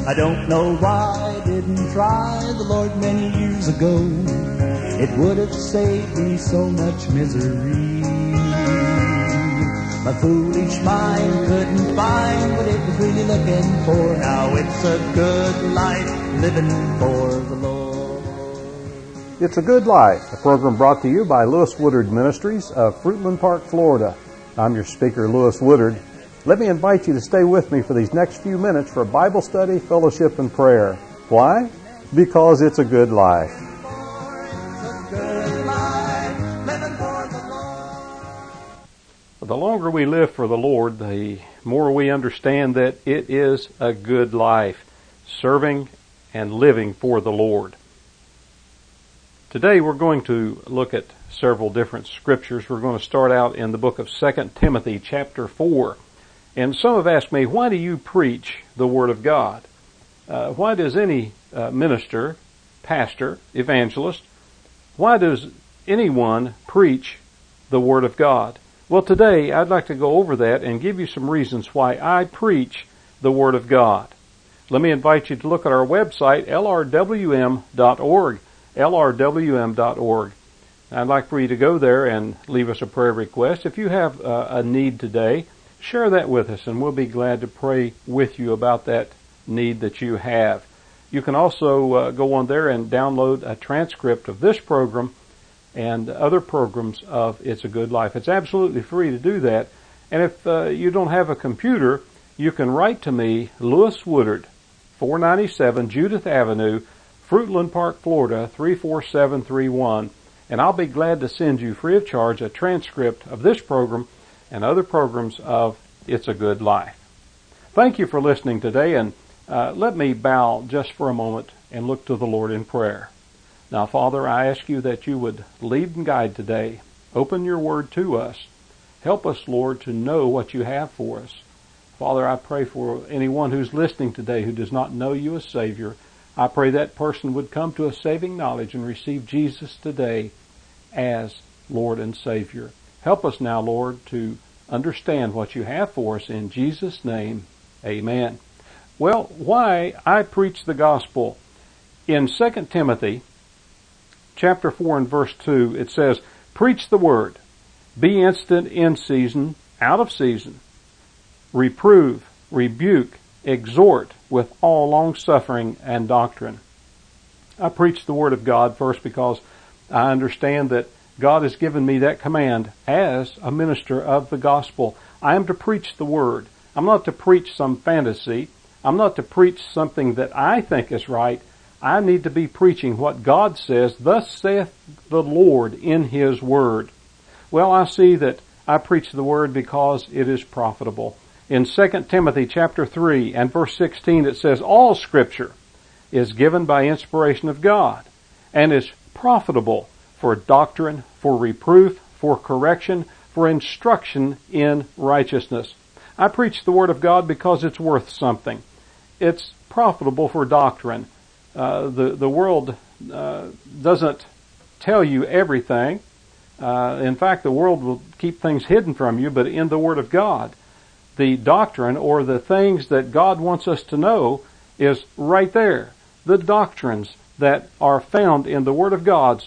I don't know why I didn't try the Lord many years ago. It would have saved me so much misery. My foolish mind couldn't find what it was really looking for. Now it's a good life living for the Lord. It's a Good Life, a program brought to you by Lewis Woodard Ministries of Fruitland Park, Florida. I'm your speaker, Lewis Woodard. Let me invite you to stay with me for these next few minutes for Bible study, fellowship, and prayer. Why? Because it's a good life. The longer we live for the Lord, the more we understand that it is a good life, serving and living for the Lord. Today we're going to look at several different scriptures. We're going to start out in the book of 2 Timothy chapter 4. And some have asked me, why do you preach the Word of God? Why does any minister, pastor, evangelist, why does anyone preach the Word of God? Well, today I'd like to go over that and give you some reasons why I preach the Word of God. Let me invite you to look at our website, lrwm.org, lrwm.org. I'd like for you to go there and leave us a prayer request. If you have a need today, share that with us and we'll be glad to pray with you about that need that you have. You can also go on there and download a transcript of this program and other programs of It's a Good Life. It's absolutely free to do that. And if you don't have a computer, you can write to me, Lewis Woodard, 497 Judith Avenue, Fruitland Park, Florida, 34731. And I'll be glad to send you free of charge a transcript of this program and other programs of It's a Good Life. Thank you for listening today, and let me bow just for a moment and look to the Lord in prayer. Now, Father, I ask you that you would lead and guide today. Open your word to us. Help us, Lord, to know what you have for us. Father, I pray for anyone who's listening today who does not know you as Savior. I pray that person would come to a saving knowledge and receive Jesus today as Lord and Savior. Help us now, Lord, to understand what you have for us. In Jesus' name, amen. Well, why I preach the gospel. In 2 Timothy chapter 4 and verse 2, it says, preach the word, be instant in season, out of season, reprove, rebuke, exhort with all long-suffering and doctrine. I preach the word of God first because I understand that God has given me that command as a minister of the gospel. I am to preach the word. I'm not to preach some fantasy. I'm not to preach something that I think is right. I need to be preaching what God says, thus saith the Lord in His word. Well, I see that I preach the word because it is profitable. In 2 Timothy chapter 3 and verse 16 it says, all scripture is given by inspiration of God and is profitable for doctrine, for reproof, for correction, for instruction in righteousness. I preach the word of God because it's worth something. It's profitable for doctrine. The world doesn't tell you everything. In fact, the world will keep things hidden from you, but in the Word of God, the doctrine or the things that God wants us to know is right there. The doctrines that are found in the Word of God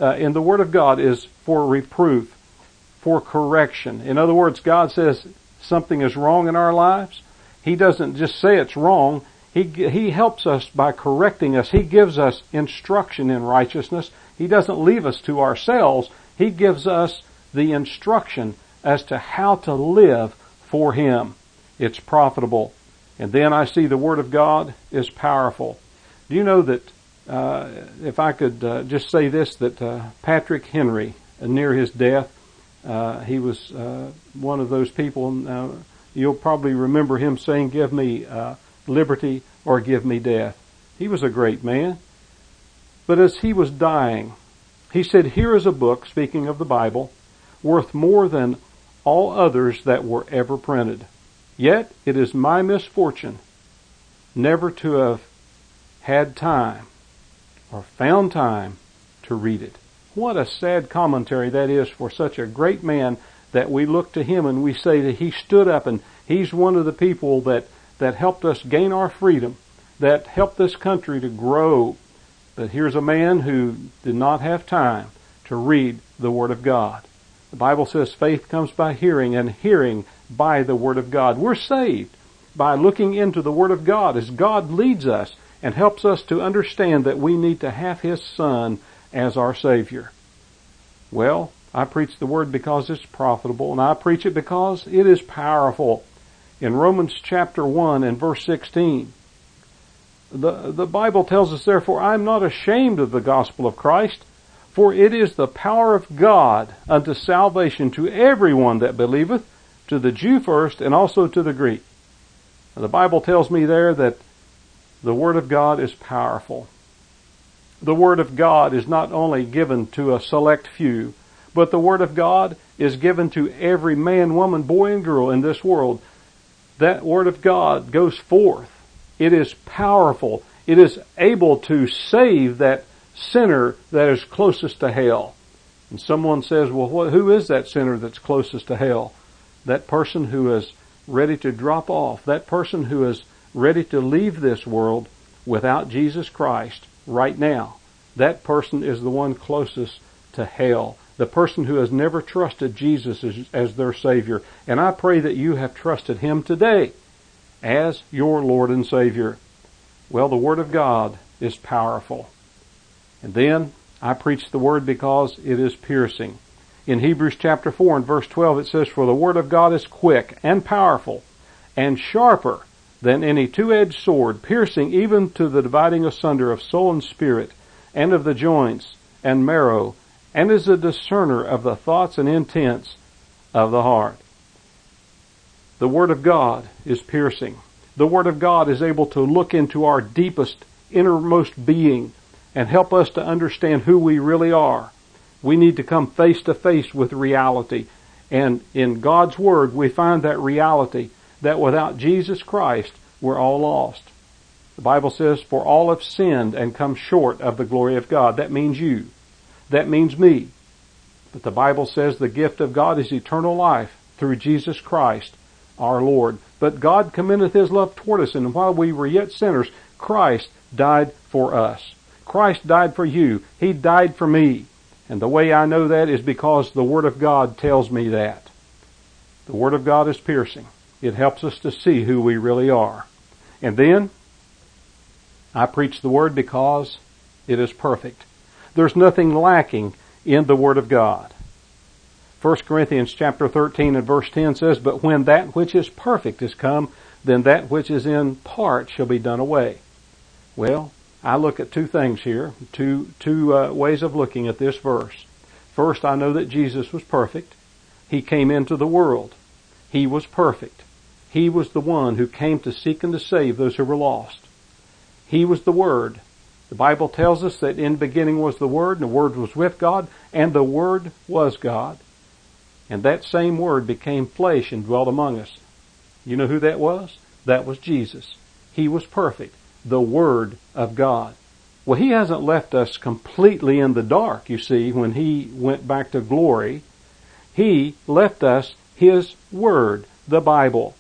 is for reproof, for correction. In other words, God says something is wrong in our lives. He doesn't just say it's wrong. He helps us by correcting us. He gives us instruction in righteousness. He doesn't leave us to ourselves. He gives us the instruction as to how to live for Him. It's profitable. And then I see the Word of God is powerful. Do you know that, if I could just say this, that Patrick Henry, near his death, he was one of those people, you'll probably remember him saying, give me liberty or give me death. He was a great man. But as he was dying, he said, here is a book, speaking of the Bible, worth more than all others that were ever printed. Yet it is my misfortune never to have had time or found time to read it. What a sad commentary that is for such a great man that we look to him and we say that he stood up and he's one of the people that helped us gain our freedom, that helped this country to grow. But here's a man who did not have time to read the Word of God. The Bible says faith comes by hearing, and hearing by the Word of God. We're saved by looking into the Word of God as God leads us and helps us to understand that we need to have His Son as our Savior. Well, I preach the Word because it's profitable, and I preach it because it is powerful. In Romans chapter 1 and verse 16, the Bible tells us, therefore, I am not ashamed of the gospel of Christ, for it is the power of God unto salvation to everyone that believeth, to the Jew first, and also to the Greek. Now, the Bible tells me there that the Word of God is powerful. The Word of God is not only given to a select few, but the Word of God is given to every man, woman, boy, and girl in this world. That Word of God goes forth. It is powerful. It is able to save that sinner that is closest to hell. And someone says, well, who is that sinner that's closest to hell? That person who is ready to drop off. That person who is ready to leave this world without Jesus Christ right now. That person is the one closest to hell. The person who has never trusted Jesus as their Savior. And I pray that you have trusted Him today as your Lord and Savior. Well, the Word of God is powerful. And then I preach the Word because it is piercing. In Hebrews chapter 4 and verse 12 it says, for the Word of God is quick and powerful and sharper than any two-edged sword, piercing even to the dividing asunder of soul and spirit, and of the joints and marrow, and is a discerner of the thoughts and intents of the heart. The Word of God is piercing. The Word of God is able to look into our deepest, innermost being and help us to understand who we really are. We need to come face to face with reality. And in God's Word, we find that reality that without Jesus Christ, we're all lost. The Bible says, for all have sinned and come short of the glory of God. That means you. That means me. But the Bible says the gift of God is eternal life through Jesus Christ, our Lord. But God commendeth His love toward us, and while we were yet sinners, Christ died for us. Christ died for you. He died for me. And the way I know that is because the Word of God tells me that. The Word of God is piercing. It helps us to see who we really are. And then, I preach the Word because it is perfect. There's nothing lacking in the Word of God. 1 Corinthians chapter 13 and verse 10 says, but when that which is perfect is come, then that which is in part shall be done away. Well, I look at two things here, two ways of looking at this verse. First, I know that Jesus was perfect. He came into the world. He was perfect. He was the one who came to seek and to save those who were lost. He was the Word. The Bible tells us that in the beginning was the Word, and the Word was with God, and the Word was God. And that same Word became flesh and dwelt among us. You know who that was? That was Jesus. He was perfect. The Word of God. Well, He hasn't left us completely in the dark, you see, when He went back to glory. He left us His Word, the Bible.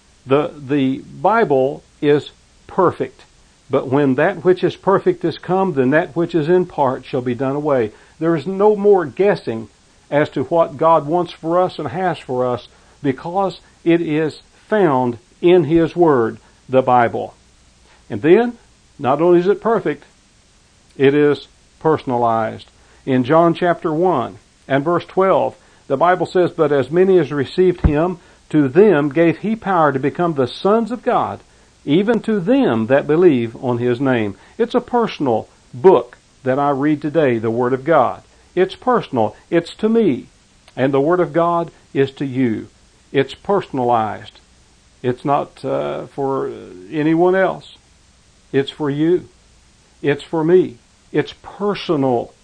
The Bible is perfect. But when that which is perfect is come, then that which is in part shall be done away. There is no more guessing as to what God wants for us and has for us, because it is found in His Word, the Bible. And then, not only is it perfect, it is personalized. In John chapter 1 and verse 12, the Bible says, but as many as received Him, to them gave He power to become the sons of God, even to them that believe on His name. It's a personal book that I read today, the Word of God. It's personal. It's to me. And the Word of God is to you. It's personalized. It's not for anyone else. It's for you. It's for me. It's personal.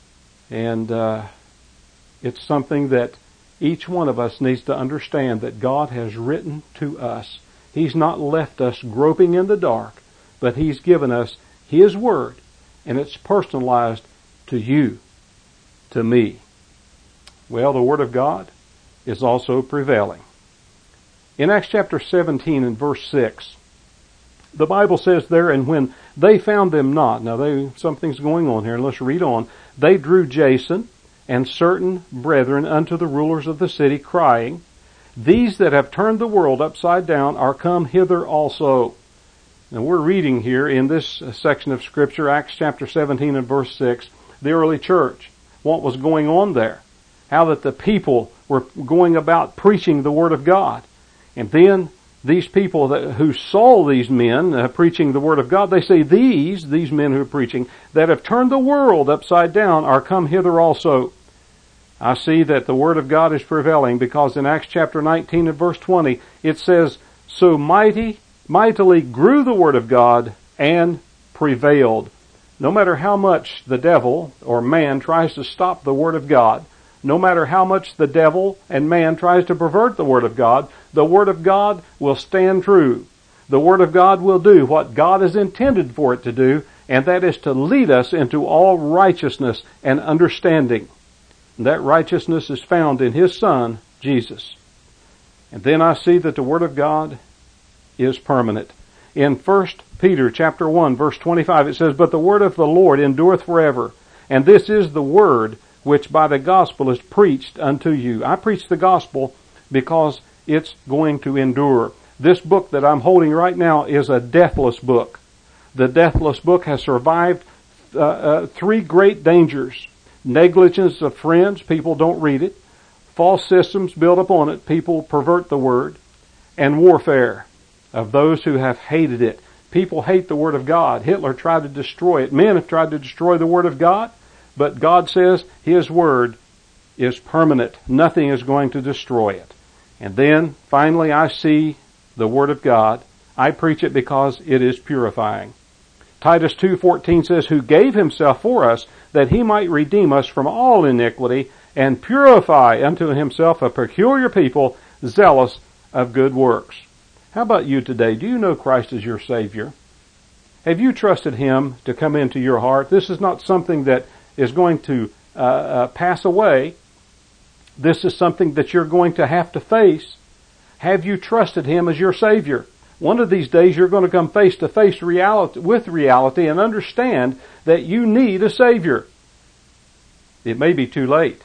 And it's something that each one of us needs to understand, that God has written to us. He's not left us groping in the dark, but He's given us His Word, and it's personalized to you, to me. Well, the Word of God is also prevailing. In Acts chapter 17 and verse 6, The Bible says there, and when they found them not, now something's going on here, and let's read on. They drew Jason and certain brethren unto the rulers of the city, crying, These that have turned the world upside down are come hither also. Now we're reading here in this section of Scripture, Acts chapter 17 and verse 6, the early church, what was going on there, how that the people were going about preaching the Word of God. And then these people who saw these men preaching the Word of God, they say, these men who are preaching, that have turned the world upside down are come hither also. I see that the Word of God is prevailing, because in Acts chapter 19 and verse 20, it says, So mightily grew the Word of God and prevailed. No matter how much the devil or man tries to stop the Word of God, no matter how much the devil and man tries to pervert the Word of God, the Word of God will stand true. The Word of God will do what God has intended for it to do, and that is to lead us into all righteousness and understanding. And that righteousness is found in His Son, Jesus. And then I see that the Word of God is permanent. In 1 Peter chapter 1 verse 25 it says, But the word of the Lord endureth forever, and this is the word which by the gospel is preached unto you. I preach the gospel because it's going to endure. This book that I'm holding right now is a deathless book. The deathless book has survived three great dangers. Negligence of friends, people don't read it. False systems built upon it, people pervert the word. And warfare of those who have hated it. People hate the Word of God. Hitler tried to destroy it. Men have tried to destroy the Word of God. But God says His Word is permanent. Nothing is going to destroy it. And then, finally, I see the Word of God. I preach it because it is purifying. Titus 2:14 says, Who gave Himself for us, that He might redeem us from all iniquity, and purify unto Himself a peculiar people, zealous of good works. How about you today? Do you know Christ as your Savior? Have you trusted Him to come into your heart? This is not something that is going to pass away. This is something that you're going to have to face. Have you trusted Him as your Savior? One of these days you're going to come face to face with reality and understand that you need a Savior. It may be too late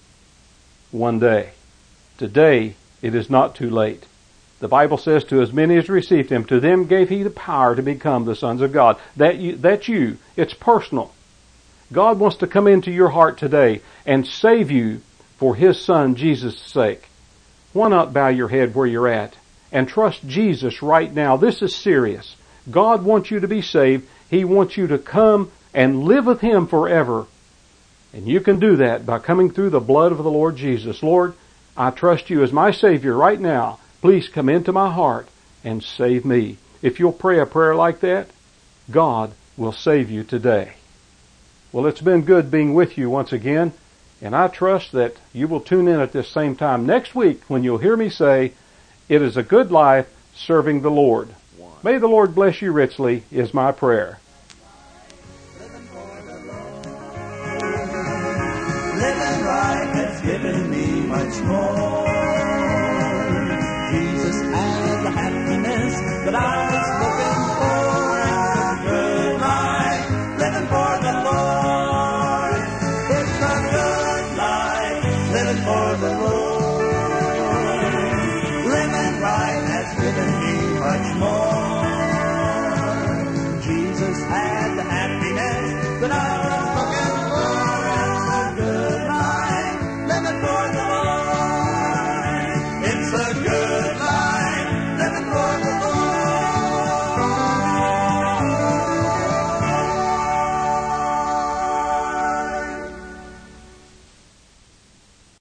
one day. Today it is not too late. The Bible says, To as many as received Him, to them gave He the power to become the sons of God. That's you. It's personal. God wants to come into your heart today and save you for His Son Jesus' sake. Why not bow your head where you're at and trust Jesus right now? This is serious. God wants you to be saved. He wants you to come and live with Him forever. And you can do that by coming through the blood of the Lord Jesus. Lord, I trust You as my Savior right now. Please come into my heart and save me. If you'll pray a prayer like that, God will save you today. Well, it's been good being with you once again, and I trust that you will tune in at this same time next week when you'll hear me say, It is a good life serving the Lord. May the Lord bless you richly is my prayer. Living right has given me much more. Jesus had the happiness that I was looking for, and a good life living for the Lord. It's a good life living for the Lord. Living right has given me much more. Jesus had